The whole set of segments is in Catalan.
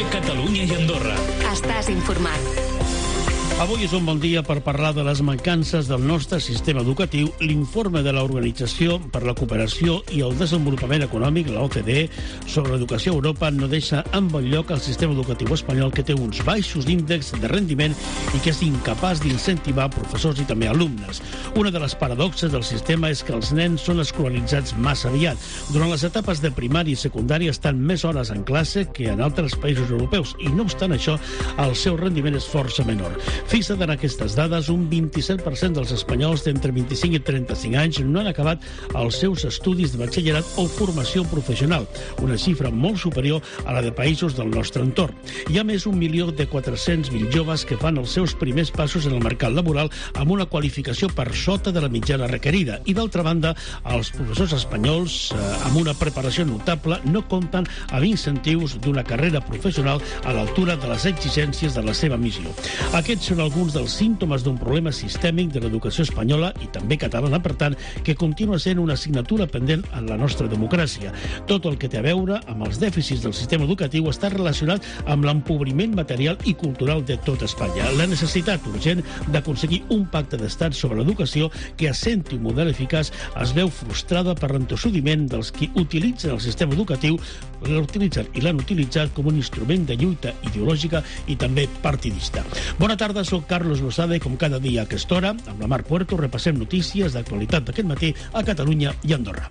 COPE Catalunya i Andorra. Estàs informat. Avui és un bon dia per parlar de les mancances del nostre sistema educatiu. L'informe de l'Organització per la Cooperació i el Desenvolupament Econòmic, la OCDE, sobre l'educació a Europa no deixa en bon lloc el sistema educatiu espanyol, que té uns baixos índexs de rendiment i que és incapaç d'incentivar professors i també alumnes. Una de les paradoxes del sistema és que els nens són escolaritzats massa aviat. Durant les etapes de primària i secundària estan més hores en classe que en altres països europeus i, no obstant això, el seu rendiment és força menor. Fixa't en aquestes dades, un 27% dels espanyols d'entre 25 i 35 anys no han acabat els seus estudis de batxillerat o formació professional, una xifra molt superior a la de països del nostre entorn. Hi ha més d'un 1.400.000 joves que fan els seus primers passos en el mercat laboral amb una qualificació per sota de la mitjana requerida. I, d'altra banda, els professors espanyols, amb una preparació notable, no compten amb incentius d'una carrera professional a l'altura de les exigències de la seva missió. Aquests són alguns dels símptomes d'un problema sistèmic de l'educació espanyola i també catalana, per tant, que continua sent una assignatura pendent en la nostra democràcia. Tot el que té a veure amb els dèficits del sistema educatiu està relacionat amb l'empobriment material i cultural de tot Espanya. La necessitat urgent d'aconseguir un pacte d'estat sobre l'educació que assenti un model eficaç es veu frustrada per l'entossudiment dels qui utilitzen el sistema educatiu, l'utilitzen i l'han utilitzat com un instrument de lluita ideològica i també partidista. Bona tarda, soc Carlos Losada i com cada dia a aquesta hora, amb la Mar Puerto, repassem notícies d'actualitat d'aquest matí a Catalunya i Andorra.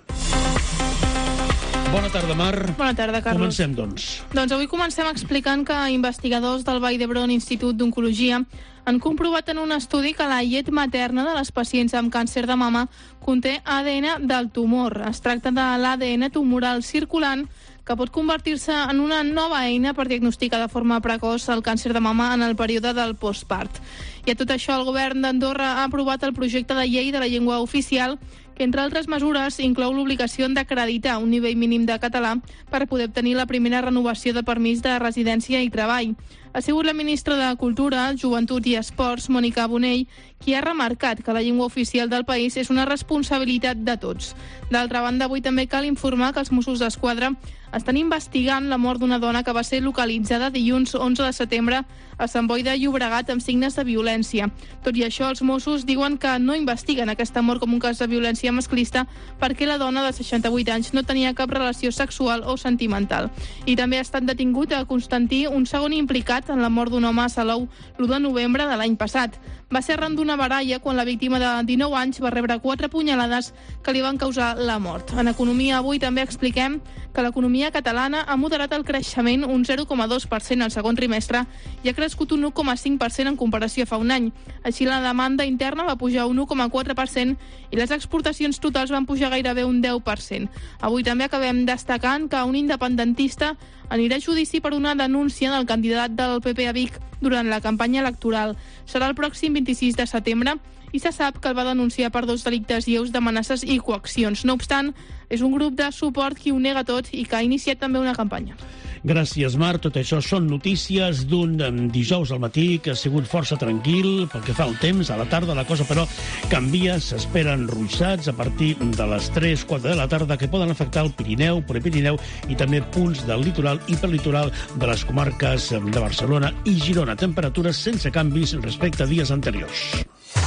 Bona tarda, Mar. Bona tarda, Carlos. Comencem, doncs. Doncs avui comencem explicant que investigadors del Vall d'Hebron Institut d'Oncologia han comprovat en un estudi que la llet materna de les pacients amb càncer de mama conté ADN del tumor. Es tracta de l'ADN tumoral circulant que pot convertir-se en una nova eina per diagnosticar de forma precoç el càncer de mama en el període del postpart. I a tot això, el govern d'Andorra ha aprovat el projecte de llei de la llengua oficial que, entre altres mesures, inclou l'obligació d'acreditar un nivell mínim de català per poder obtenir la primera renovació de permís de residència i treball. Ha sigut la ministra de Cultura, Joventut i Esports, Mònica Bonell, qui ha remarcat que la llengua oficial del país és una responsabilitat de tots. D'altra banda, avui també cal informar que els Mossos d'Esquadra estan investigant la mort d'una dona que va ser localitzada dilluns 11 de setembre a Sant Boi de Llobregat amb signes de violència. Tot i això, els Mossos diuen que no investiguen aquesta mort com un cas de violència masclista perquè la dona de 68 anys no tenia cap relació sexual o sentimental. I també ha estat detingut a Constantí, un segon implicat en la mort d'un home a Salou l'1 de novembre de l'any passat. Va ser arran d'una baralla quan la víctima de 19 anys va rebre 4 punyalades que li van causar la mort. En economia, avui també expliquem que l'economia catalana ha moderat el creixement un 0,2% al segon trimestre i ha crescut un 1,5% en comparació a fa un any. Així, la demanda interna va pujar un 1,4% i les exportacions totals van pujar gairebé un 10%. Avui també acabem destacant que un independentista anirà a judici per una denúncia del candidat del PP a Vic durant la campanya electoral. Serà el pròxim 26 de setembre i se sap que el va denunciar per 2 delictes lleus d'amenaces i coaccions. No obstant, és un grup de suport qui ho nega tot i que ha iniciat també una campanya. Gràcies, Mar. Tot això són notícies d'un dijous al matí que ha sigut força tranquil pel que fa al temps. A la tarda la cosa, però, canvia. S'esperen ruixats a partir de les 3-4 de la tarda que poden afectar el Pirineu, Prepirineu i també punts del litoral i perlitoral de les comarques de Barcelona i Girona. Temperatures sense canvis respecte a dies anteriors.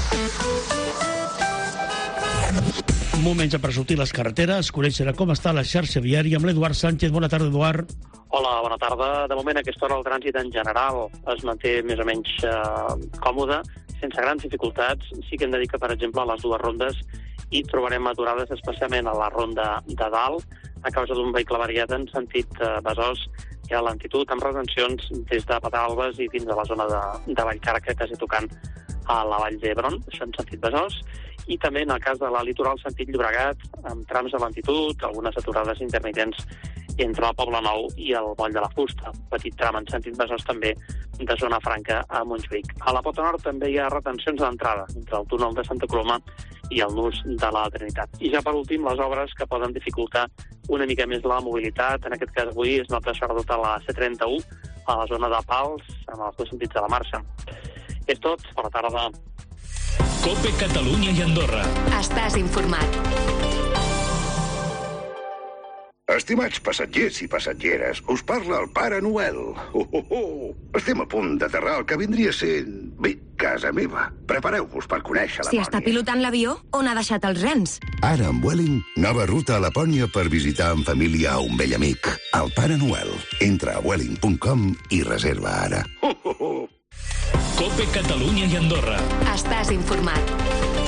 Moment per sortir les carreteres, conèixer com està la xarxa viària amb l'Eduard Sánchez. Bona tarda, Eduard. Hola, bona tarda. De moment, a aquesta hora el trànsit en general es manté més o menys còmode, sense grans dificultats. Sí que hem de dir que, per exemple, a les dues rondes hi trobarem aturades especialment a la ronda de dalt, a causa d'un vehicle variat en sentit Besòs i a lentitud, amb retencions des de Pedralbes i fins a la zona de Vallcarca, quasi tocant a la Vall d'Hebron, això en sentit Besòs, i també en el cas de la litoral sentit Llobregat, amb trams de lentitud, algunes aturades intermitents entre el Poble Nou i el Moll de la Fusta. Petit tram en sentit Besòs també de Zona Franca a Montjuïc. A la Pota Nord també hi ha retencions d'entrada entre el túnel de Santa Coloma i el nus de la Trinitat. I ja per últim, les obres que poden dificultar una mica més la mobilitat. En aquest cas avui es nota sobretot a la C31, a la zona de Pals, en els dos sentits de la marxa. És tot. Bona tarda. COPE Catalunya i Andorra. Estàs informat. Estimats passatgers i passatgeres, us parla el Pare Noel. Estem a punt d'aterrar al que vindria sent, bé, casa meva. Prepareu-vos per conèixer la Si està pilotant l'avió, on ha deixat els rens? Ara amb Vueling, nova ruta a Lapònia per visitar en família a un vell amic. El Pare Noel. Entra a vueling.com i reserva ara. COPE Catalunya i Andorra. Estàs informat.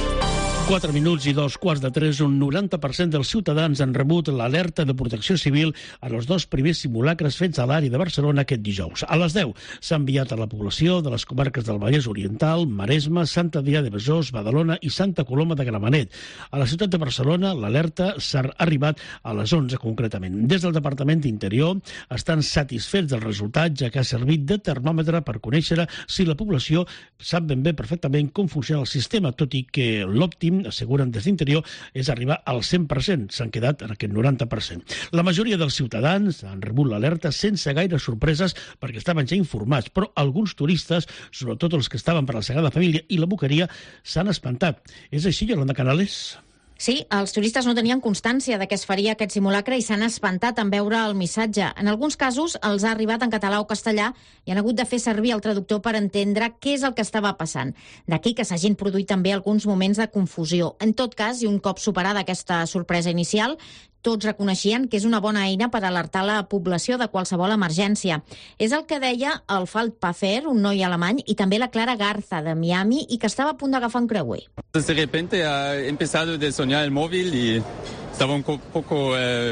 4 minuts i 2:15, un 90% dels ciutadans han rebut l'alerta de protecció civil en els 2 primers simulacres fets a l'àrea de Barcelona aquest dijous. A les 10 s'ha enviat a la població de les comarques del Vallès Oriental, Maresme, Sant Adrià de Besòs, Badalona i Santa Coloma de Gramenet. A la ciutat de Barcelona l'alerta s'ha arribat a les 11 concretament. Des del Departament d'Interior estan satisfets del resultat, ja que ha servit de termòmetre per conèixer si la població sap ben bé perfectament com funciona el sistema, tot i que l'òptim, asseguren des d'Interior, és arribar al 100%. S'han quedat en aquest 90%. La majoria dels ciutadans han rebut l'alerta sense gaire sorpreses perquè estaven ja informats, però alguns turistes, sobretot els que estaven per la Sagrada Família i la Boqueria, s'han espantat. És així, Yolanda Canales? Sí, els turistes no tenien constància de què es faria aquest simulacre i s'han espantat en veure el missatge. En alguns casos els ha arribat en català o castellà i han hagut de fer servir el traductor per entendre què és el que estava passant. D'aquí que s'hagin produït també alguns moments de confusió. En tot cas, i un cop superada aquesta sorpresa inicial, tots reconeixien que és una bona eina per alertar la població de qualsevol emergència. És el que deia el Falk Pafer, un noi alemany, i també la Clara Garza, de Miami, i que estava a punt d'agafar un creuer. De repente ha empezado a sonar el móvil y estaba un poco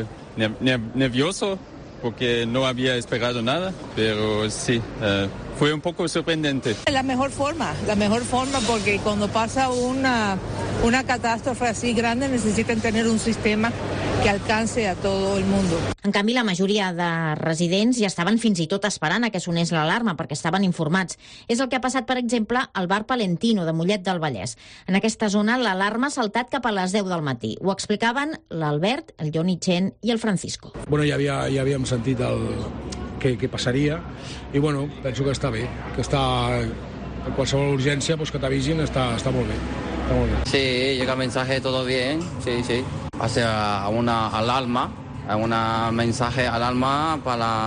nervioso porque no había esperado nada, pero sí, fue un poco sorprendente. La mejor forma porque cuando pasa una catástrofe así grande necesitan tener un sistema que alcance a todo el mundo. En canvi, la majoria de residents ja estaven fins i tot esperant a que sonés l'alarma perquè estaven informats. És el que ha passat, per exemple, al bar Palentino de Mollet del Vallès. En aquesta zona, l'alarma ha saltat cap a les 10 del matí. Ho explicaven l'Albert, el Johnny Chen i el Francisco. Bueno, ja havíem sentit què passaria i bueno, penso que està bé, que està en qualsevol urgència pues que t'avisin està molt bé. Sí, llega el mensaje todo bien, sí. Hace una alarma, un mensaje alarma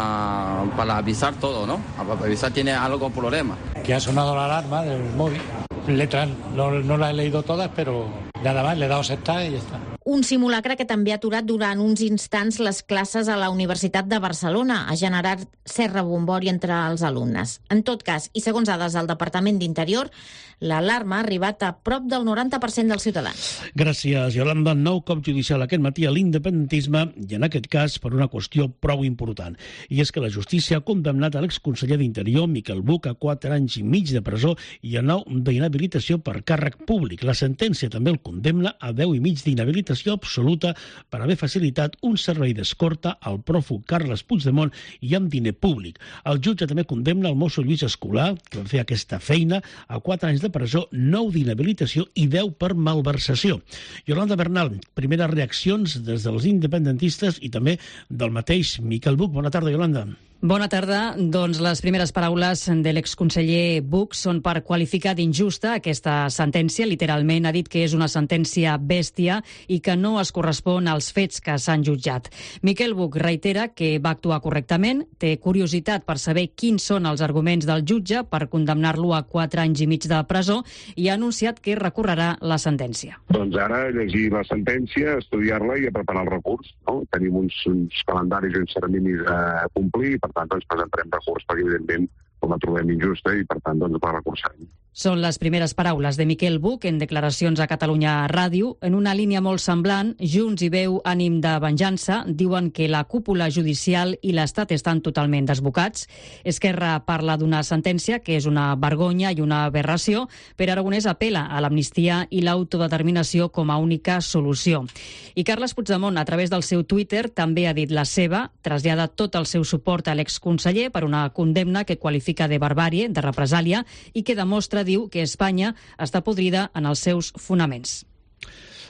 para avisar todo, ¿no? Para avisar tiene algo problema. Que ha sonado la alarma del móvil. Letras, no las he leído todas, pero nada más, le he dado aceptar y ya está. Un simulacre que també ha aturat durant uns instants les classes a la Universitat de Barcelona. Ha generat cert rebombori entre els alumnes. En tot cas, i segons dades del Departament d'Interior, l'alarma ha arribat a prop del 90% dels ciutadans. Gràcies, Yolanda. Nou cop judicial aquest matí a l'independentisme i en aquest cas per una qüestió prou important. I és que la justícia ha condemnat a l'exconseller d'Interior, Miquel Buch, a 4 anys i mig de presó i a 9 d'inhabilitació per càrrec públic. La sentència també el condemna a 10 i mig d'inhabilitació absoluta per haver facilitat un servei d'escorta al pròfug Carles Puigdemont i amb diner públic. El jutge també condemna el mosso Lluís Escolà, que va fer aquesta feina, a 4 anys de presó, 9 d'inhabilitació i 10 per malversació. Yolanda Bernal, primeres reaccions des dels independentistes i també del mateix Miquel Buch. Bona tarda, Yolanda. Bona tarda. Doncs les primeres paraules de l'exconseller Buch són per qualificar d'injusta aquesta sentència. Literalment ha dit que és una sentència bèstia i que no es correspon als fets que s'han jutjat. Miquel Buch reitera que va actuar correctament, té curiositat per saber quins són els arguments del jutge per condemnar-lo a 4 anys i mig de presó i ha anunciat que recorrerà la sentència. Doncs ara llegir la sentència, estudiar-la i a preparar el recurs. No? Tenim uns calendaris i uns terminis a complir i per tant, doncs, presentarem recurs perquè, evidentment, la trobem injusta i, per tant, doncs, la recursarem. Són les primeres paraules de Miquel Buch en declaracions a Catalunya Ràdio. En una línia molt semblant, Junts i Veu ànim de venjança diuen que la cúpula judicial i l'Estat estan totalment desbocats. Esquerra parla d'una sentència que és una vergonya i una aberració, però Aragonès apela a l'amnistia i l'autodeterminació com a única solució. I Carles Puigdemont, a través del seu Twitter, també ha dit la seva, trasllada tot el seu suport a l'exconseller per una condemna que qualifica de barbàrie, de represàlia, i que demostra, diu, que Espanya està podrida en els seus fonaments.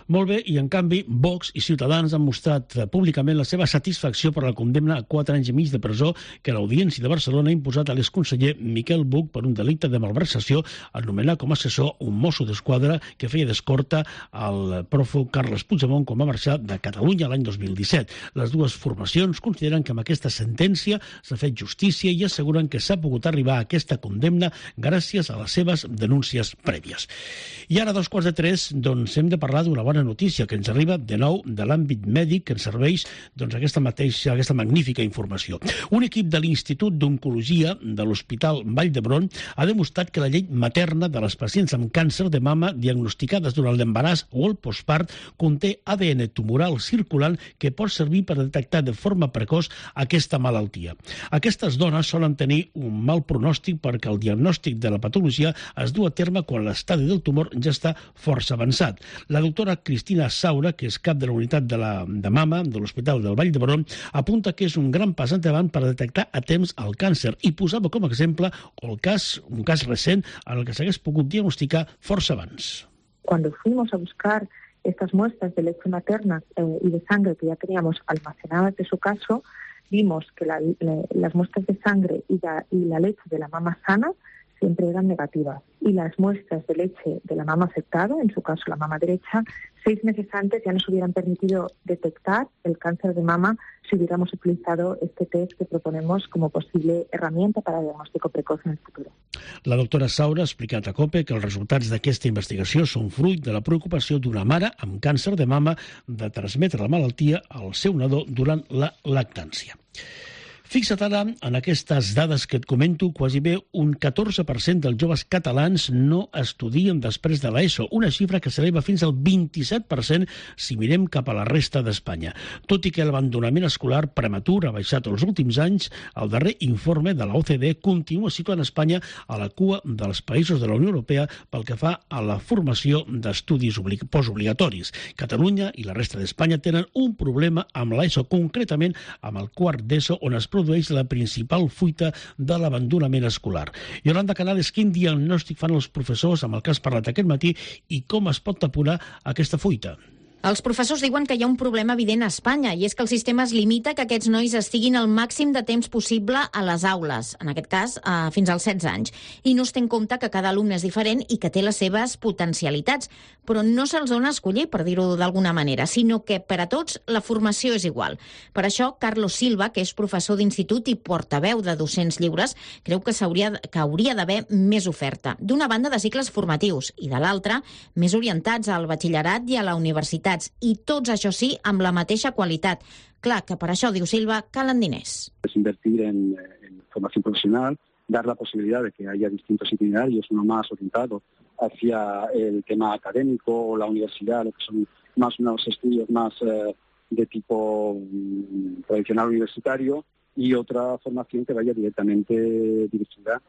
Molt bé, i en canvi, Vox i Ciutadans han mostrat públicament la seva satisfacció per la condemna a 4 anys i mig de presó que l'Audiència de Barcelona ha imposat a l'exconseller Miquel Buch per un delicte de malversació al nomenar com a assessor un mosso d'esquadra que feia d'escorta al prófug Carles Puigdemont quan va marxar de Catalunya l'any 2017. Les dues formacions consideren que amb aquesta sentència s'ha fet justícia i asseguren que s'ha pogut arribar a aquesta condemna gràcies a les seves denúncies prèvies. I ara, a 2:45, doncs hem de parlar d'una bona notícia que ens arriba de nou de l'àmbit mèdic que ens serveix aquesta magnífica informació. Un equip de l'Institut d'Oncologia de l'Hospital Vall d'Hebron ha demostrat que la llet materna de les pacients amb càncer de mama diagnosticades durant l'embaràs o el postpart conté ADN tumoral circulant que pot servir per detectar de forma precoç aquesta malaltia. Aquestes dones solen tenir un mal pronòstic perquè el diagnòstic de la patologia es du a terme quan l'estadi del tumor ja està força avançat. La doctora Cristina Saura, que és cap de la unitat de mama de l'Hospital del Vall d'Hebron, apunta que és un gran pas endavant per detectar a temps el càncer i posava com a exemple un cas recent en el que s'hagués pogut diagnosticar força abans. Cuando fuimos a buscar estas muestras de leche materna y de sangre que ya teníamos almacenadas de su caso, vimos que las muestras de sangre y la leche de la mama sana siempre eran negativas. Y las muestras de leche de la mama afectada, en su caso la mama derecha, 6 meses antes ya nos hubieran permitido detectar el cáncer de mama si hubiéramos utilizado este test que proponemos como posible herramienta para diagnóstico precoz en el futuro. La doctora Saura ha explicat a COPE que els resultats d'aquesta investigació són fruit de la preocupació d'una mare amb càncer de mama de transmetre la malaltia al seu nadó durant la lactància. Fixa't ara en aquestes dades que et comento, quasi bé un 14% dels joves catalans no estudien després de l'ESO, una xifra que s'eleva fins al 27% si mirem cap a la resta d'Espanya. Tot i que l'abandonament escolar prematur ha baixat els últims anys, el darrer informe de la OCDE continua situant Espanya a la cua dels països de la Unió Europea pel que fa a la formació d'estudis postobligatoris. Catalunya i la resta d'Espanya tenen un problema amb l'ESO, concretament amb el quart d'ESO, on es produeix la principal fuita de l'abandonament escolar. Yolanda Canales, quin diagnòstic fan els professors amb el que has parlat aquest matí i com es pot taponar aquesta fuita? Els professors diuen que hi ha un problema evident a Espanya i és que el sistema es limita que aquests nois estiguin el màxim de temps possible a les aules, en aquest cas fins als 16 anys, i no es té en compte que cada alumne és diferent i que té les seves potencialitats, però no se'ls dona a escollir, per dir-ho d'alguna manera, sinó que per a tots la formació és igual. Per això, Carlos Silva, que és professor d'institut i portaveu de docents lliures, creu que hauria d'haver més oferta. D'una banda, de cicles formatius i de l'altra, més orientats al batxillerat i a la universitat, i tots, això sí, amb la mateixa qualitat. Clar que per això, diu Silva, calen diners. Es invertir en formación profesional, dar la posibilidad de que haya distintos itinerarios, uno más orientado hacia el tema académico o la universidad, lo que son más unos estudios más de tipo tradicional universitario, y otra formación que vaya directamente dirigida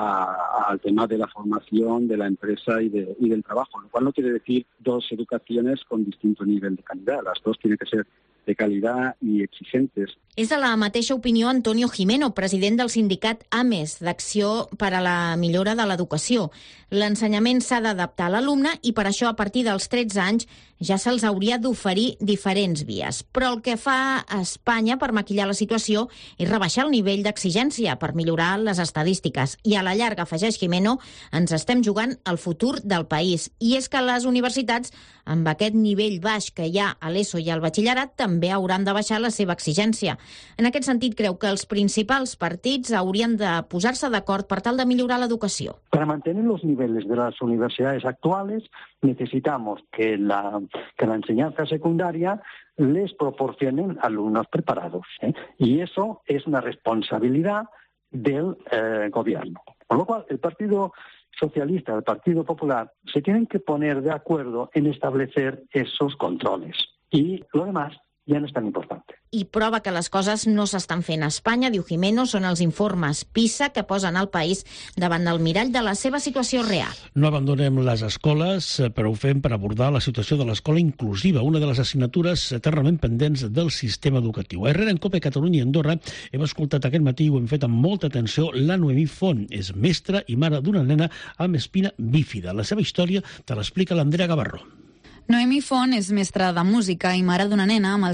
al tema de la formación de la empresa y del trabajo, lo cual no quiere decir dos educaciones con distinto nivel de calidad. Las dos tienen que ser de calidad i exigentes. És de la mateixa opinió Antonio Jimeno, president del sindicat AMES, d'Acció per a la Millora de l'Educació. L'ensenyament s'ha d'adaptar a l'alumne i per això a partir dels 13 anys ja se'ls hauria d'oferir diferents vies. Però el que fa a Espanya per maquillar la situació és rebaixar el nivell d'exigència per millorar les estadístiques. I a la llarga, afegeix Jimeno, ens estem jugant el futur del país. I és que les universitats, amb aquest nivell baix que hi ha a l'ESO i al batxillerat, també hauran de baixar la seva exigència. En aquest sentit, creu que els principals partits haurien de posar-se d'acord per tal de millorar l'educació. Para mantener los niveles de las universidades actuales, necesitamos que la enseñanza secundaria les proporcionen alumnos preparados. Y eso es una responsabilidad del gobierno. Con lo cual, el Partido Socialista, el Partido Popular, se tienen que poner de acuerdo en establecer esos controles. Y lo demás ja no és tan important. I prova que les coses no s'estan fent a Espanya, diu Jimeno, són els informes PISA que posen el país davant del mirall de la seva situació real. No abandonem les escoles, però ho fem per abordar la situació de l'escola inclusiva, una de les assignatures eternament pendents del sistema educatiu. A Herrera, en COPE, Catalunya i Andorra, hem escoltat aquest matí i ho hem fet amb molta atenció la Noemí Font. És mestra i mare d'una nena amb espina bífida. La seva història te l'explica l'Andrea Gavarró. Noemí Font és mestra de música i mare d'una nena amb el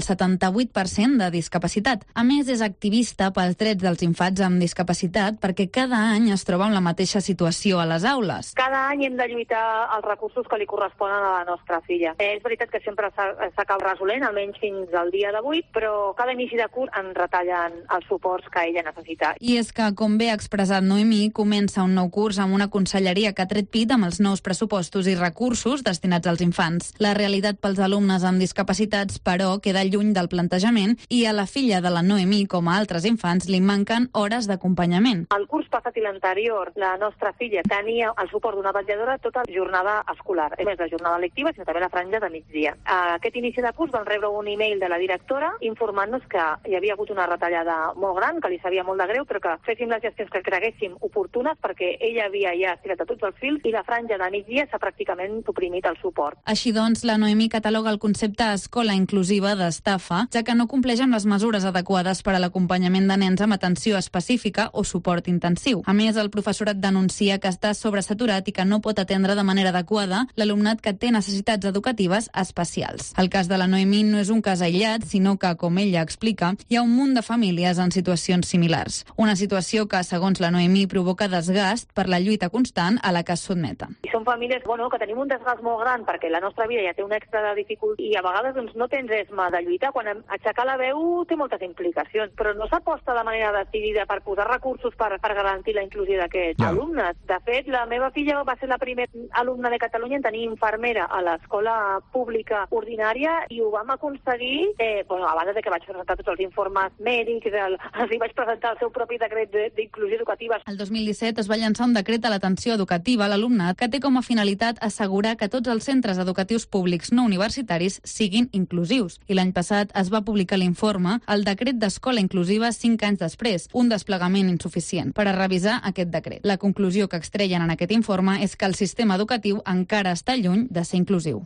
78% de discapacitat. A més, és activista pels drets dels infants amb discapacitat perquè cada any es troba en la mateixa situació a les aules. Cada any hem de lluitar els recursos que li corresponen a la nostra filla. És veritat que sempre s'acaba resolent, almenys fins al dia d'avui, però cada inici de curs en retallen els suports que ella necessita. I és que, com bé ha expressat Noemí, comença un nou curs amb una conselleria que ha tret pit amb els nous pressupostos i recursos destinats als infants. La realitat pels alumnes amb discapacitats, però, queda lluny del plantejament i a la filla de la Noemí, com a altres infants, li manquen hores d'acompanyament. El curs passat i l'anterior, la nostra filla tenia el suport d'una vetlladora tota la jornada escolar, a més la jornada lectiva, sinó també la franja de migdia. Aquest inici de curs van rebre un e-mail de la directora informant-nos que hi havia hagut una retallada molt gran, que li sabia molt de greu, però que féssim les gestions que creguéssim oportunes perquè ella havia ja estirat a tots els fils i la franja de migdia s'ha pràcticament suprimit el suport. Així doncs, la Noemí cataloga el concepte escola inclusiva d'estafa, ja que no compleix amb les mesures adequades per a l'acompanyament de nens amb atenció específica o suport intensiu. A més, el professorat denuncia que està sobresaturat i que no pot atendre de manera adequada l'alumnat que té necessitats educatives especials. El cas de la Noemí no és un cas aïllat, sinó que, com ella explica, hi ha un munt de famílies en situacions similars. Una situació que, segons la Noemí, provoca desgast per la lluita constant a la que es sotmeta. I són famílies que tenim un desgast molt gran perquè la nostra vida ja té un extra de dificultat i a vegades no tens esma de lluitar. Quan aixecar la veu té moltes implicacions, però no s'aposta de manera decidida per posar recursos per garantir la inclusió d'aquests alumnes. De fet, la meva filla va ser la primera alumna de Catalunya en tenir infermera a l'escola pública ordinària i ho vam aconseguir, abans de que vaig presentar tots els informes mèdics, els vaig presentar el seu propi decret d'inclusió educativa. El 2017 es va llançar un decret a l'atenció educativa a l'alumnat que té com a finalitat assegurar que tots els centres educatius públics no universitaris siguin inclusius. I l'any passat es va publicar l'informe El decret d'escola inclusiva 5 anys després, un desplegament insuficient, per a revisar aquest decret. La conclusió que extreien en aquest informe és que el sistema educatiu encara està lluny de ser inclusiu.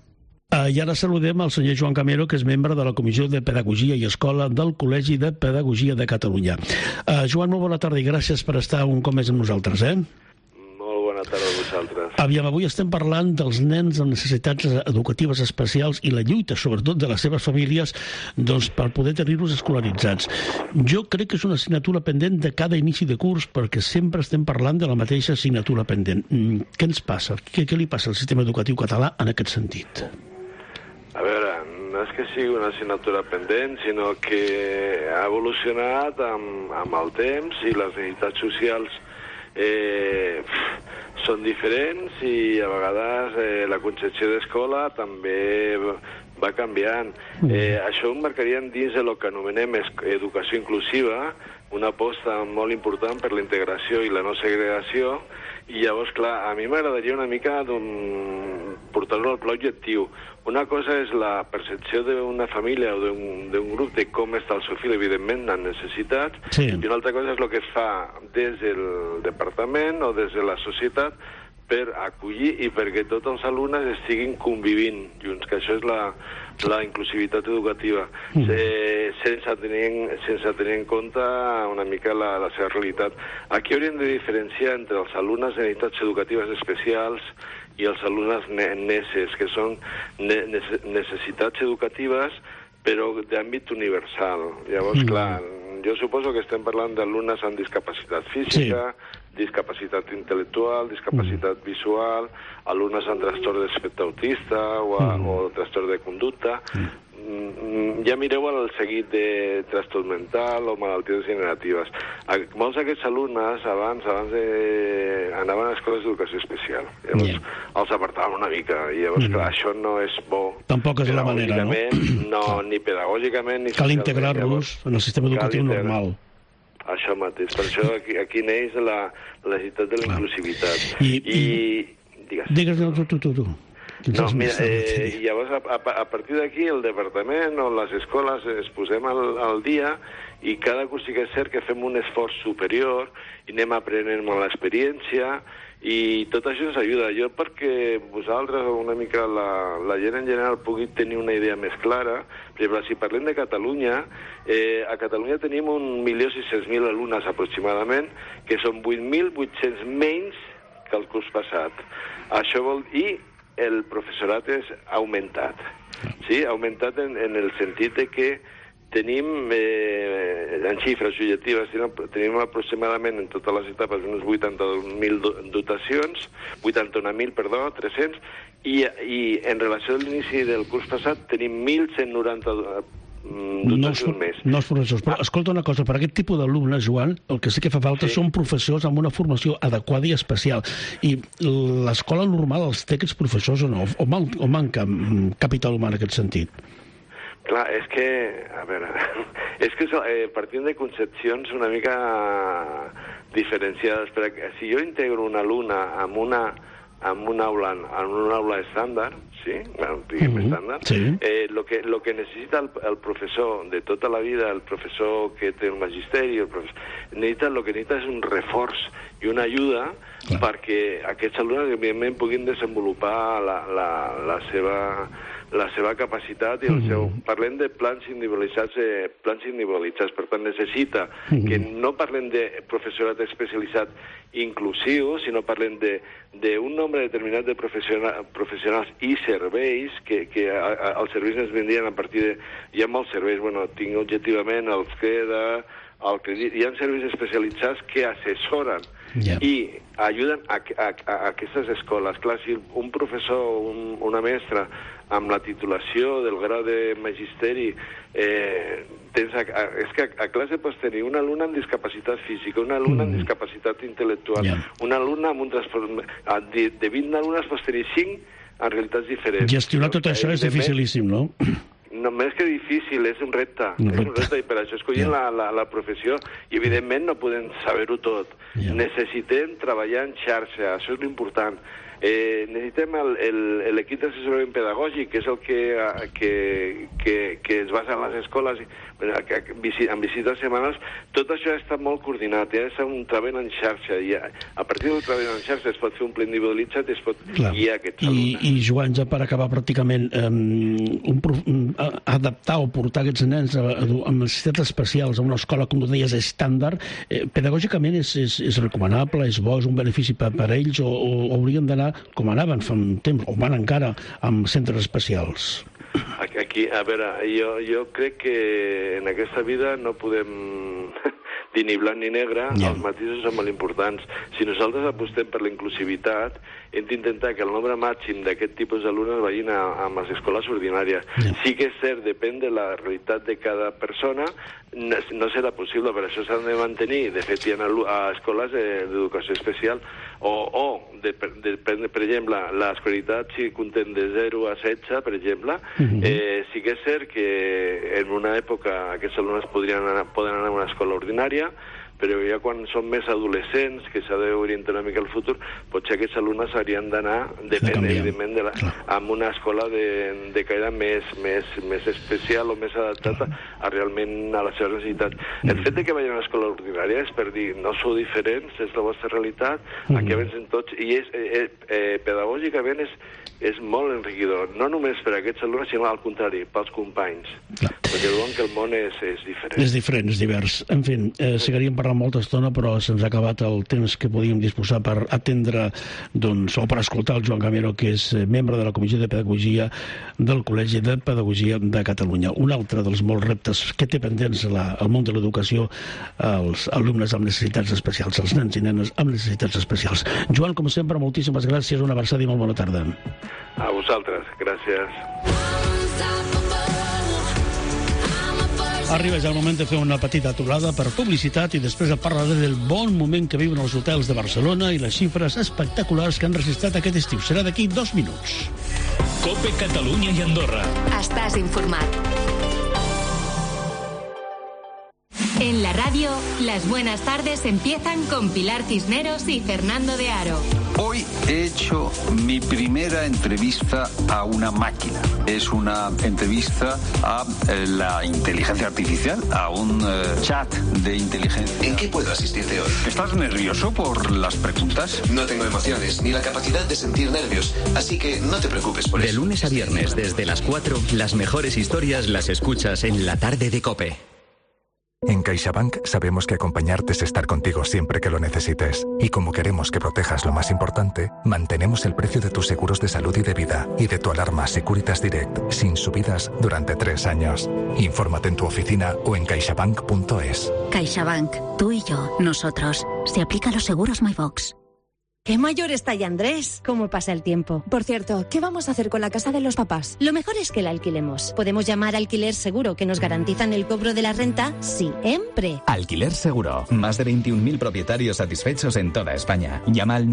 I ara saludem el senyor Joan Camero, que és membre de la Comissió de Pedagogia i Escola del Col·legi de Pedagogia de Catalunya. Joan, molt bona tarda i gràcies per estar un cop més amb nosaltres. Molt bona tarda a vosaltres. Aviam, avui estem parlant dels nens amb necessitats educatives especials i la lluita, sobretot, de les seves famílies per poder tenir-los escolaritzats. Jo crec que és una assignatura pendent de cada inici de curs, perquè sempre estem parlant de la mateixa assignatura pendent. Què ens passa? Què li passa al sistema educatiu català en aquest sentit? A veure, no és que sigui una assignatura pendent, sinó que ha evolucionat amb el temps i les necessitats socials són diferents i a vegades la concepció d'escola també va canviant. Això ho marcaríem dins del que anomenem educació inclusiva, una aposta molt important per la integració i la no segregació, i llavors, clar, a mi m'agradaria una mica portar-ho al pla objectiu. Una cosa és la percepció d'una família o d'un grup de com està el seu fill, evidentment, amb necessitats, i una altra cosa és el que es fa des del departament o des de la societat per acollir i perquè tots els alumnes estiguin convivint junts, que això és la inclusivitat educativa, sense tenir en compte una mica la seva realitat. Aquí hauríem de diferenciar entre els alumnes de necessitats educatives especials i els alumnes neses, que són necessitats educatives però d'àmbit universal. Llavors, clar, jo suposo que estem parlant d'alumnes amb discapacitat física, discapacitat intel·lectual, discapacitat visual, alumnes amb trastorn d'espectre autista o trastorn de conducta. Ja mireu el seguit de trastorn mental o malalties degeneratives. Molts d'aquests alumnes abans anaven a escoles d'educació especial. Llavors els apartàvem una mica i llavors, clar, això no és bo. Tampoc és la manera, no? No, ni pedagògicament ni cal integrar-los en el sistema educatiu normal. Això mateix. Per això aquí neix la necessitat de la inclusivitat. Digues, tu. No, mira, llavors a partir d'aquí el departament o les escoles es posem al dia i cada curs sí que és cert que fem un esforç superior i anem aprenent molt l'experiència i tot això ens ajuda. Jo perquè vosaltres o una mica la gent en general pugui tenir una idea més clara, per exemple, si parlem de Catalunya, a Catalunya tenim 1.600.000 alumnes aproximadament, que són 8.800 menys que el curs passat. Això vol dir el professorat és augmentat. Sí, augmentat en el sentit de que tenim, en xifres subjectives, tenim aproximadament en totes les etapes unes 81.000 dotacions, 300, i en relació a l'inici del curs passat tenim 1.190 dotacions més. No els professors, però escolta una cosa, per aquest tipus d'alumnes, Joan, el que sí que fa falta són professors amb una formació adequada i especial. I l'escola normal els té aquests professors o no? O manca capital humà en aquest sentit? Clar, és que, a veure, partint de concepcions una mica diferenciades. Si jo integro una alumna en una aula estàndard, sí, estàndard, lo que necessita el professor de tota la vida, el professor que té un magisteri, el que necessita és un reforç i una ajuda perquè aquests alumnes, evidentment, puguin desenvolupar la seva capacitat i el seu... Parlem de plans individualitzats, per tant, necessita que no parlem de professorat especialitzat inclusiu, sinó parlem d'un nombre determinat de professionals i serveis, que els serveis ens vendrien a partir de... Hi ha molts serveis, tinc objectivament els CREDA, el crèdit, hi ha serveis especialitzats que assessoren i ajuden a aquestes escoles. Clar, si un professor, una mestra, amb la titulació del grau de magisteri, és que a classe pots tenir un alumne amb discapacitat física, un alumne amb discapacitat intel·lectual, un alumne amb un transport... De 20 alumnes pots tenir 5 en realitats diferents. Gestionar tot això és dificilíssim, no? No, més que difícil, és un repte. I per això escollim la professió i, evidentment, no podem saber-ho tot. Necessitem treballar en xarxa, això és l'important. Necessitem l'equip d'assessorament pedagògic, que és el que es basa en les escoles, en visites setmanals. Tot això està molt coordinat, ha de ser un treball en xarxa, i a partir del treball en xarxa es pot fer un pla individualitzat i es pot guiar aquests alumnes. I Joan, ja per acabar pràcticament, adaptar o portar aquests nens amb necessitats especials a una escola, com tu deies, estàndard, pedagògicament és recomanable, és bo, és un benefici per ells, o haurien d'anar com anaven fa un temps, o van encara, amb centres especials? Aquí, a veure, jo crec que en aquesta vida no podem dir ni blanc ni negre, els matisos són molt importants. Si nosaltres apostem per la inclusivitat, hem d'intentar que el nombre màxim d'aquest tipus d'alumnes vagin a les escoles ordinàries. Sí que és cert, depèn de la realitat de cada persona, no serà possible, per això s'han de mantenir. De fet, hi ha escoles d'educació especial, per exemple, l'escolaritat, si comptem de 0 a 16, per exemple, sí que és cert que en una època aquests alumnes poden anar a una escola ordinària, però ja quan són més adolescents, que s'ha d'orientar una mica al futur, potser aquests alumnes haurien d'anar, depèn, evidentment, amb una escola de caire més especial o més adaptada realment a les seves necessitats. El fet que vagin a l'escola ordinària és per dir, no sou diferents, és la vostra realitat, aquí avancem tots, i pedagògicament és molt enriquidor, no només per a aquests alumnes, sinó al contrari, pels companys, perquè diuen que el món és diferent. És diferent, és divers. En fi, seguiríem parlant molta estona, però se'ns ha acabat el temps que podíem disposar per atendre, o per escoltar el Joan Gamero, que és membre de la Comissió de Pedagogia del Col·legi de Pedagogia de Catalunya. Un altre dels molts reptes que té pendents al món de l'educació als alumnes amb necessitats especials, als nens i nenes amb necessitats especials. Joan, com sempre, moltíssimes gràcies, una abraçada i molt bona tarda. A vosaltres, gràcies. Arriba ja el moment de fer una petita aturada per publicitat i després parlaré del bon moment que viuen els hotels de Barcelona i les xifres espectaculars que han registrat aquest estiu. Serà d'aquí 2 minuts. COPE Catalunya i Andorra. Estàs informat. En la radio, las buenas tardes empiezan con Pilar Cisneros y Fernando de Aro. Hoy he hecho mi primera entrevista a una máquina. Es una entrevista a la inteligencia artificial, a un chat de inteligencia. ¿En qué puedo asistirte hoy? ¿Estás nervioso por las preguntas? No tengo emociones ni la capacidad de sentir nervios, así que no te preocupes por eso. De lunes a viernes, desde las 4, las mejores historias las escuchas en La Tarde de COPE. En CaixaBank sabemos que acompañarte es estar contigo siempre que lo necesites. Y como queremos que protejas lo más importante, mantenemos el precio de tus seguros de salud y de vida y de tu alarma Securitas Direct sin subidas durante 3 años. Infórmate en tu oficina o en caixabank.es. CaixaBank. Tú y yo. Nosotros. Se aplica a los seguros MyVox. ¡Qué mayor está ya Andrés! ¿Cómo pasa el tiempo? Por cierto, ¿qué vamos a hacer con la casa de los papás? Lo mejor es que la alquilemos. Podemos llamar Alquiler Seguro, que nos garantizan el cobro de la renta siempre. Alquiler Seguro. Más de 21.000 propietarios satisfechos en toda España. Llama al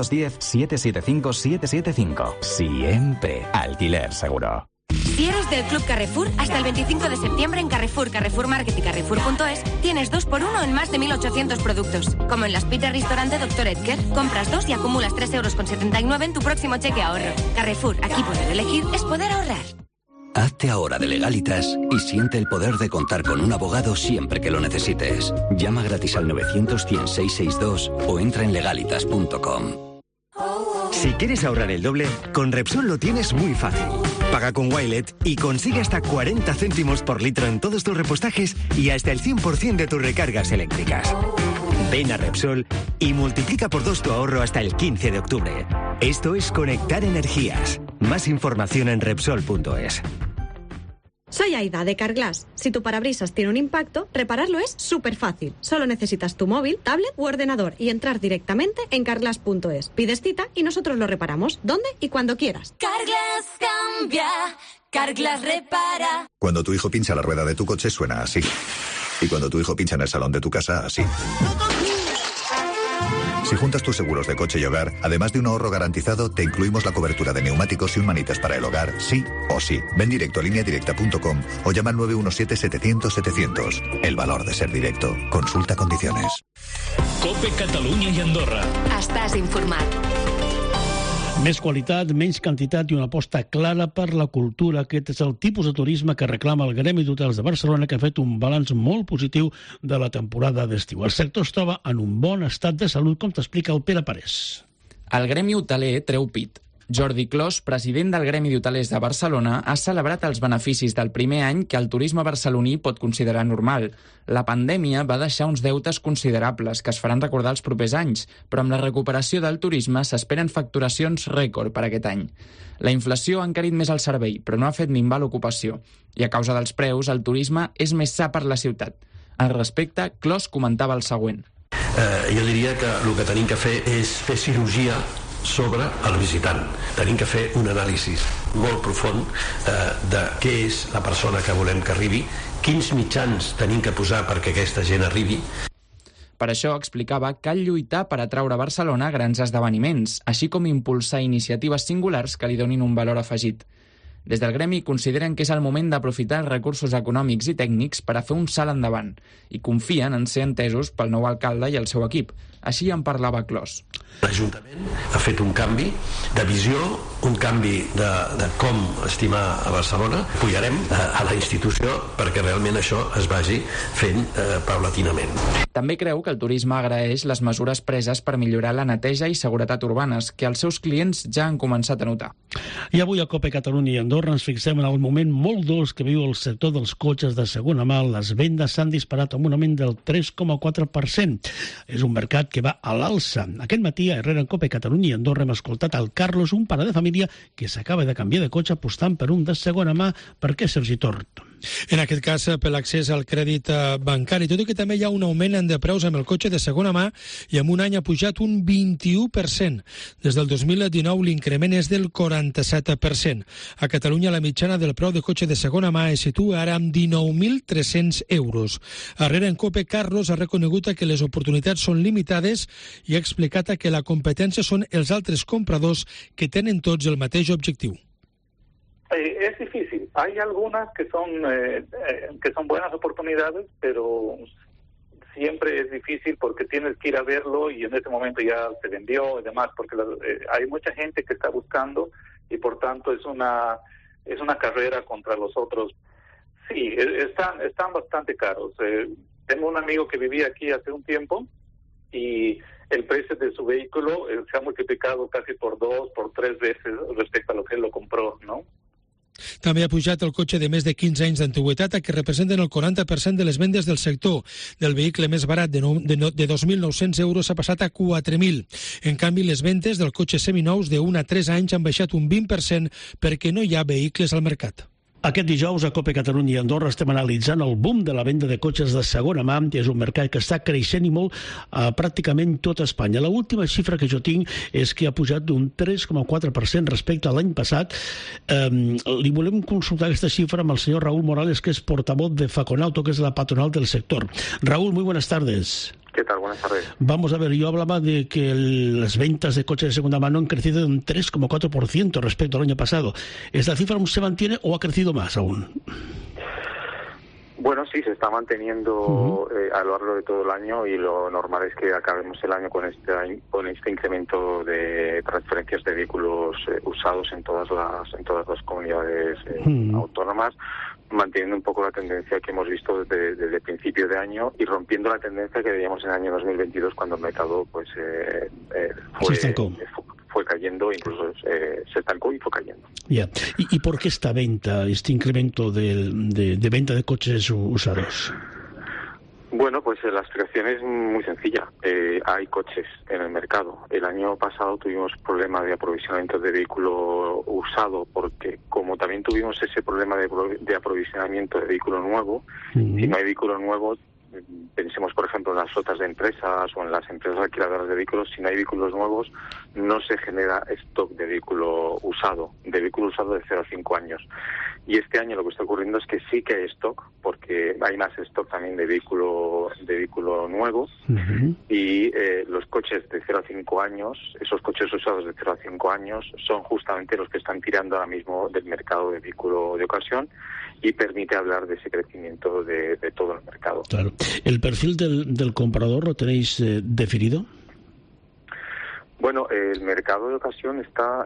910-775-775. Siempre. Alquiler Seguro. Si eres del Club Carrefour, hasta el 25 de septiembre en Carrefour, Carrefour Market y Carrefour.es tienes 2x1 en más de 1.800 productos. Como en las pizzas restaurante Dr. Edgar, compras 2 y acumulas 3,79 € en tu próximo cheque ahorro. Carrefour, aquí poder elegir es poder ahorrar. Hazte ahora de Legalitas y siente el poder de contar con un abogado siempre que lo necesites. Llama gratis al 900-100-662 o entra en legalitas.com. Si quieres ahorrar el doble, con Repsol lo tienes muy fácil. Paga con Wilet y consigue hasta 40 céntimos por litro en todos tus repostajes y hasta el 100% de tus recargas eléctricas. Ven a Repsol y multiplica por 2 tu ahorro hasta el 15 de octubre. Esto es conectar energías. Más información en Repsol.es. Soy Aida, de Carglass. Si tu parabrisas tiene un impacto, repararlo es súper fácil. Solo necesitas tu móvil, tablet u ordenador y entrar directamente en carglass.es. Pides cita y nosotros lo reparamos, donde y cuando quieras. Carglass cambia, Carglass repara. Cuando tu hijo pincha la rueda de tu coche suena así. Y cuando tu hijo pincha en el salón de tu casa, así. Si juntas tus seguros de coche y hogar, además de un ahorro garantizado, te incluimos la cobertura de neumáticos y un manitas para el hogar, sí o sí. Ven directo a lineadirecta.com o llama al 917-700-700. El valor de ser directo. Consulta condiciones. COPE Catalunya i Andorra. Estàs informat. Més qualitat, menys quantitat i una aposta clara per la cultura. Aquest és el tipus de turisme que reclama el Gremi d'Hotels de Barcelona, que ha fet un balanç molt positiu de la temporada d'estiu. El sector es troba en un bon estat de salut, com t'explica el Pere Parés. El Gremi Hoteler treu pit. Jordi Clos, president del Gremi d'Hotelers de Barcelona, ha celebrat els beneficis del primer any que el turisme barceloní pot considerar normal. La pandèmia va deixar uns deutes considerables que es faran recordar els propers anys, però amb la recuperació del turisme s'esperen facturacions rècord per aquest any. La inflació ha encarit més el servei, però no ha fet minvar l'ocupació. I a causa dels preus, el turisme és més sa per la ciutat. Al respecte, Clos comentava el següent. Jo diria que el que tenim que fer és fer cirurgia sobre el visitant. Tenim que fer un anàlisi molt profund de què és la persona que volem que arribi, quins mitjans tenim que posar perquè aquesta gent arribi. Per això explicava cal lluitar per atraure a Barcelona grans esdeveniments, així com impulsar iniciatives singulars que li donin un valor afegit. Des del Gremi consideren que és el moment d'aprofitar els recursos econòmics i tècnics per a fer un salt endavant i confien en ser entesos pel nou alcalde i el seu equip. Així en parlava Clos. L'Ajuntament ha fet un canvi de visió, un canvi de com estimar a Barcelona. Pujarem a la institució perquè realment això es vagi fent paulatinament. També creu que el turisme agraeix les mesures preses per millorar la neteja i seguretat urbanes, que els seus clients ja han començat a notar. I avui a COPE Catalunya i Andorra ens fixem en el moment molt dolç que viu el sector dels cotxes de segona mà. Les vendes s'han disparat amb un augment del 3,4%. És un mercat que va a l'alça. Aquest matí, a Herrera en COPE Catalunya i Andorra, hem escoltat el Carlos, un pare de família que s'acaba de canviar de cotxe apostant per un de segona mà. Per què, Sergi Tort? En aquest cas, per l'accés al crèdit bancari, tot i que també hi ha un augment de preus amb el cotxe de segona mà i en un any ha pujat un 21%. Des del 2019 l'increment és del 47%. A Catalunya la mitjana del preu de cotxe de segona mà es situa ara amb 19.300 euros. Herrera en COPE, Carlos ha reconegut que les oportunitats són limitades i ha explicat que la competència són els altres compradors que tenen tots el mateix objectiu. Es difícil. Hay algunas que son buenas oportunidades, pero siempre es difícil porque tienes que ir a verlo y en este momento ya se vendió y demás, porque hay mucha gente que está buscando y por tanto es una carrera contra los otros. Sí, están bastante caros. Tengo un amigo que vivía aquí hace un tiempo y el precio de su vehículo se ha multiplicado casi por 2, por 3 veces respecto a lo que él lo compró, ¿no? També ha pujat el cotxe de més de 15 anys d'antiguitat, que representen el 40% de les vendes del sector. Del vehicle més barat de 2.900 euros ha passat a 4.000. En canvi, les vendes del cotxe seminous de 1 a 3 anys han baixat un 20% perquè no hi ha vehicles al mercat. Aquest dijous a COPE Catalunya i Andorra estem analitzant el boom de la venda de cotxes de segona mà, que és un mercat que està creixent i molt a pràcticament tota Espanya. L'última xifra que jo tinc és que ha pujat d'un 3,4% respecte a l'any passat. Li volem consultar aquesta xifra amb el senyor Raúl Morales, que és portavoz de Faconauto, que es la patronal del sector. Raúl, muy buenas tardes. ¿Qué tal? Buenas tardes. Vamos a ver, yo hablaba de que las ventas de coches de segunda mano han crecido de un 3,4% respecto al año pasado. ¿Esta cifra se mantiene o ha crecido más aún? Bueno, sí, se está manteniendo a lo largo de todo el año y lo normal es que acabemos el año con este incremento de transferencias de vehículos usados en todas las comunidades autónomas, manteniendo un poco la tendencia que hemos visto desde el principio de año y rompiendo la tendencia que veíamos en el año 2022 cuando el mercado fue cayendo, incluso se estancó y fue cayendo. Yeah. ¿Y por qué esta venta, este incremento de venta de coches usados? Bueno, pues la explicación es muy sencilla. Hay coches en el mercado. El año pasado tuvimos problema de aprovisionamiento de vehículo usado porque como también tuvimos ese problema de aprovisionamiento de vehículo nuevo, si no hay vehículo nuevo, pensemos por ejemplo en las flotas de empresas o en las empresas alquiladoras de vehículos, si no hay vehículos nuevos no se genera stock de vehículo usado de 0 a 5 años. Y este año lo que está ocurriendo es que sí que hay stock, porque hay más stock también de vehículo nuevo, y los coches de 0 a 5 años, esos coches usados de 0 a 5 años, son justamente los que están tirando ahora mismo del mercado de vehículo de ocasión y permite hablar de ese crecimiento de todo el mercado. Claro. ¿El perfil del comprador lo tenéis definido? Bueno, el mercado de ocasión está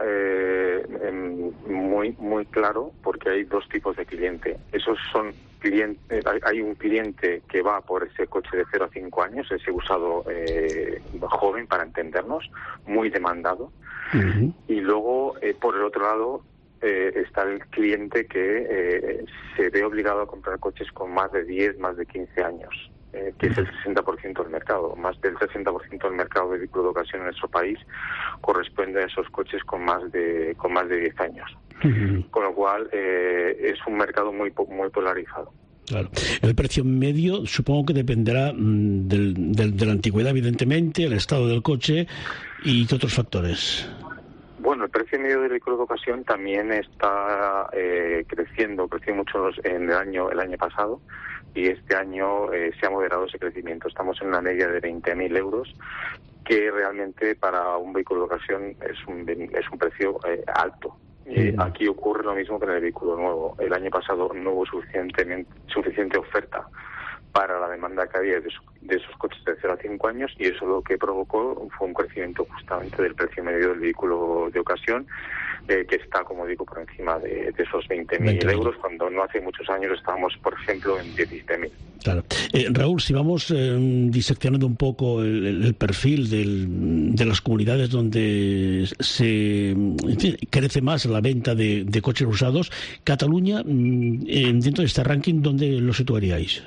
muy claro porque hay dos tipos de cliente. Esos son clientes, hay un cliente que va por ese coche de 0 a 5 años, ese usado joven, para entendernos, muy demandado. Y luego, por el otro lado, está el cliente que se ve obligado a comprar coches con más de 10, más de 15 años. Que es el 60% del mercado. Más del 60% del mercado de vehículo de ocasión en nuestro país corresponde a esos coches con más de 10 años. Con lo cual es un mercado muy polarizado. Claro. El precio medio supongo que dependerá de la antigüedad, evidentemente, el estado del coche y de otros factores. Bueno, el precio medio del vehículo de ocasión también está creció mucho en el año pasado, y este año se ha moderado ese crecimiento. Estamos en una media de 20.000 euros, que realmente para un vehículo de ocasión es un precio alto. Aquí ocurre lo mismo que en el vehículo nuevo. El año pasado no hubo suficiente oferta para la demanda que había de esos coches de 0 a 5 años, y eso lo que provocó fue un crecimiento justamente del precio medio del vehículo de ocasión, que está, como digo, por encima de esos 20.000 euros, cuando no hace muchos años estábamos, por ejemplo, en 17.000. Claro. Raúl, si vamos diseccionando un poco el perfil de las comunidades donde crece más la venta de coches usados, Cataluña, dentro de este ranking, ¿dónde lo situaríais?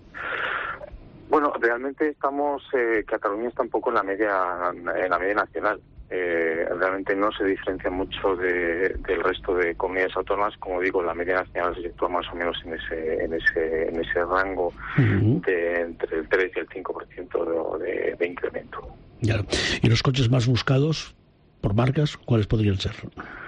Bueno, realmente Cataluña está un poco en la media nacional. Realmente no se diferencia mucho del resto de comunidades autónomas. Como digo, la media nacional se sitúa más o menos en ese rango de entre el 3 y el 5% de incremento. Claro. ¿Y los coches más buscados por marcas, cuáles podrían ser?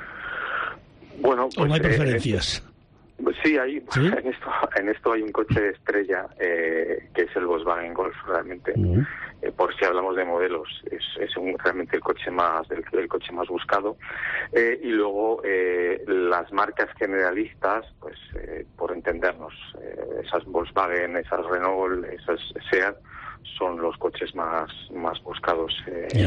Bueno, pues, ¿o no hay preferencias? Sí, en esto hay un coche estrella, que es el Volkswagen Golf, realmente. Por si hablamos de modelos, es realmente el coche más buscado. Y luego las marcas generalistas, pues por entendernos, esas Volkswagen, esas Renault, esas SEAT, son los coches más buscados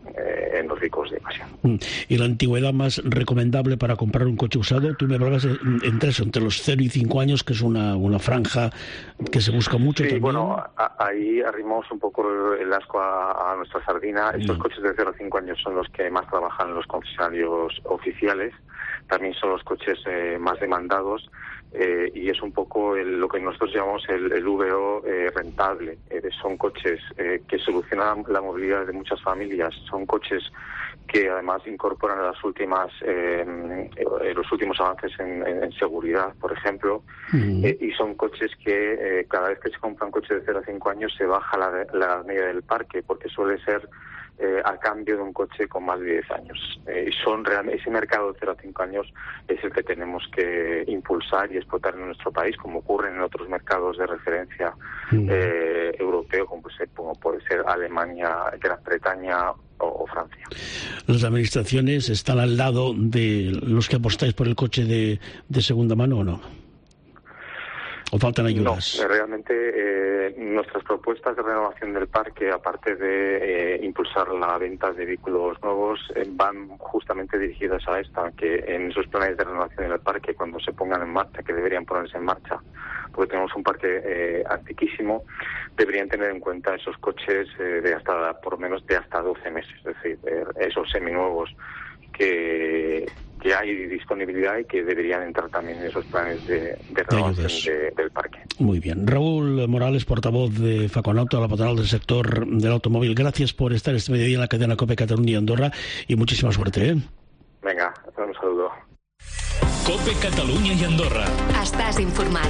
en los vehículos de ocasión. ¿Y la antigüedad más recomendable para comprar un coche usado? Tú me hablabas entre los 0 y 5 años, que es una franja que se busca mucho. Sí, también. Bueno, ahí arrimamos un poco el asco a nuestra sardina. Estos coches de 0 a 5 años son los que más trabajan en los concesionarios oficiales. También son los coches más demandados. Y es un poco lo que nosotros llamamos el VO rentable. Son coches que solucionan la movilidad de muchas familias, son coches que además incorporan los últimos avances en seguridad, por ejemplo, y son coches que cada vez que se compra un coche de 0 a 5 años se baja la media del parque, porque suele ser a cambio de un coche con más de 10 años. Y ese mercado de 0 a 5 años es el que tenemos que impulsar y explotar en nuestro país, como ocurre en otros mercados de referencia europeo, como puede ser Alemania, Gran Bretaña o Francia. ¿Las administraciones están al lado de los que apostáis por el coche de segunda mano o no? ¿O faltan ayudas? No, realmente nuestras propuestas de renovación del parque, aparte de impulsar la venta de vehículos nuevos, van justamente dirigidas a esta, que en esos planes de renovación del parque, cuando se pongan en marcha, que deberían ponerse en marcha, porque tenemos un parque antiquísimo, deberían tener en cuenta esos coches por lo menos de hasta 12 meses, es decir, esos seminuevos que hay disponibilidad y que deberían entrar también en esos planes de renovación del parque. Muy bien. Raúl Morales, portavoz de Faconauto, la patronal del sector del automóvil. Gracias por estar este mediodía en la cadena COPE Catalunya y Andorra y muchísima suerte. Venga, un saludo. COPE Catalunya i Andorra. Estàs informat.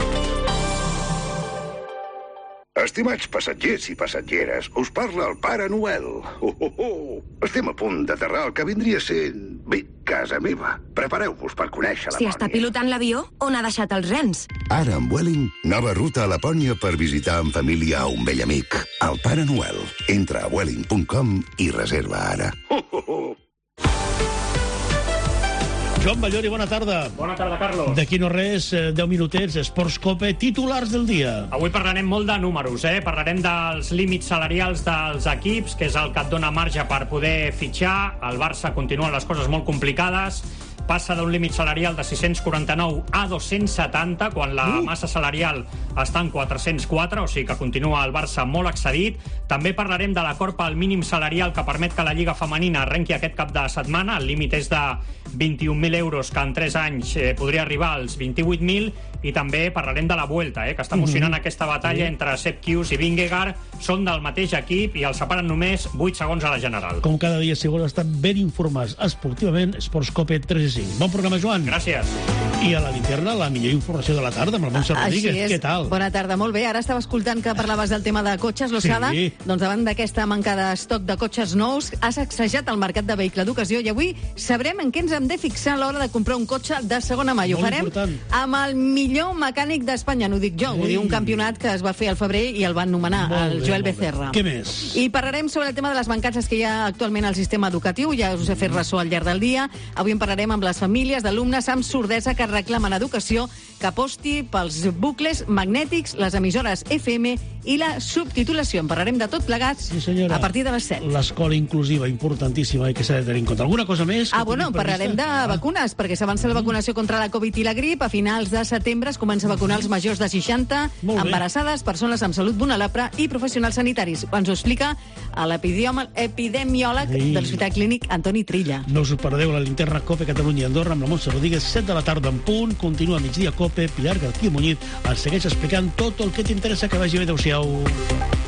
Estimats passatgers i passatgeres, us parla el Pare Noel. Estem a punt d'aterrar al que vindria sent, bé, casa meva. Prepareu-vos per conèixer la Si està pilotant l'avió, on ha deixat els rens? Ara amb Vueling, nova ruta a Lapònia per visitar en família a un vell amic, el Pare Noel. Entra a vueling.com i reserva ara. Joan Ballori, bona tarda. Bona tarda, Carlos. D'aquí no res, 10 minutets, Esports Cope, titulars del dia. Avui parlarem molt de números, Parlarem dels límits salarials dels equips, que és el que et dona marge per poder fitxar. Al Barça continuen les coses molt complicades. Passa d'un límit salarial de 649 a 270, quan la massa salarial està en 404, o sigui que continua el Barça molt excedit. També parlarem de l'acord pel mínim salarial que permet que la Lliga Femenina arrenqui aquest cap de setmana. El límit és de 21.000 euros, que en 3 anys podria arribar als 28.000. I també parlarem de la Vuelta, que està emocionant aquesta batalla entre Sepp Kuss i Vingegaard. Són del mateix equip i els separen només 8 segons a la general. Com cada dia, segur, estan ben informats esportivament. Esports Cope 365. Bon programa, Joan. Gràcies. I a la linterna, la millor informació de la tarda, amb el Montse Rodríguez. Què tal? Bona tarda, molt bé. Ara estava escoltant que parlaves del tema de cotxes, Lozada. Sí. Doncs davant d'aquesta manca d'estoc de cotxes nous, ha sacsejat el mercat de vehicle d'ocasió i avui sabrem en què ens hem de fixar a l'hora de comprar un cotxe de segona mà. I ho farem amb el millor mecànic d'Espanya, no ho dic jo, ho diu un campionat que es va fer al febrer i el van nomenar, el Joel Becerra. Què més? I parlarem sobre el tema de les mancances que hi ha actualment al sistema educatiu, ja us he fet ressò al llarg del dia. Avui en parlarem amb les famílies d'alumnes amb sordesa que reclamen educació que aposti pels bucles magnètics, les emissores FM i la subtitulació. En parlarem de tot plegats a partir de les 7. L'escola inclusiva, importantíssima, i que s'ha de tenir en compte. Alguna cosa més? Parlarem de vacunes, perquè s'avança la vacunació contra la Covid i la grip. A finals de setembre es comença a vacunar els majors de 60, embarassades, persones amb salut vulnerable i professionals sanitaris. Ens ho explica l'epidemiòleg de l'Hospital Clínic Antoni Trilla. No us ho perdeu, la linterna COPE Catalunya i Andorra amb la Montse Rodríguez, 7 de la tarda en punt. Continua a migdia COPE, Pilar García Muñiz ens segueix explicant tot el que t'interessa. Que vagi bé, adéu-siau.